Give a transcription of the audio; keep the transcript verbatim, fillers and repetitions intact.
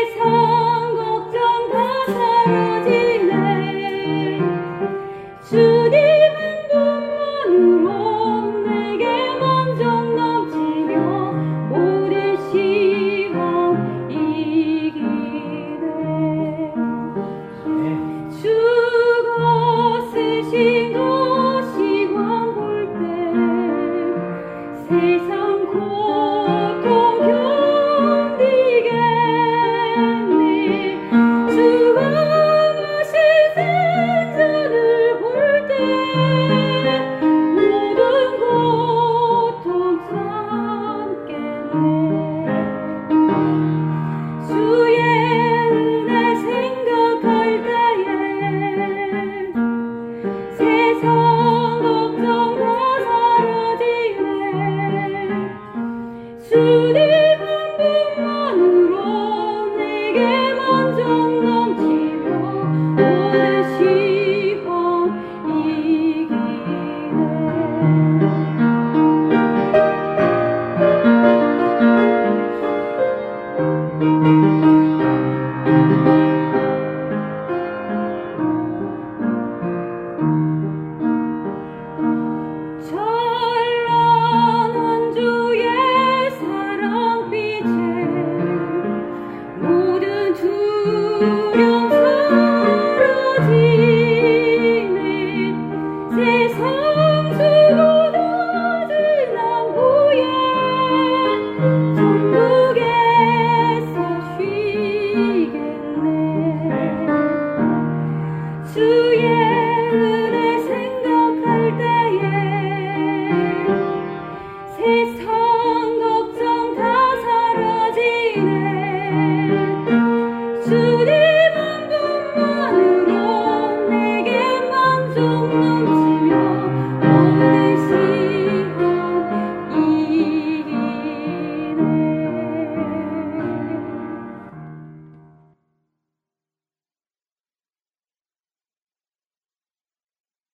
세상 걱정 다 사라지네. 주님은 분만으로 내게 만족 넘치며 모든 시험 이기네. 주가 쓰신 것이 광볼 때 세상 고통 견디겠니. 주가 마신 생선을 볼 때 모든 고통 참겠네. 주의 은혜 생각할 때에 세상 걱정 다 사라지네. 주님은 분만으로 내게 만족 넘치며 모든 시험 이기네. 찬란한 주의 사랑빛에 모든 두려움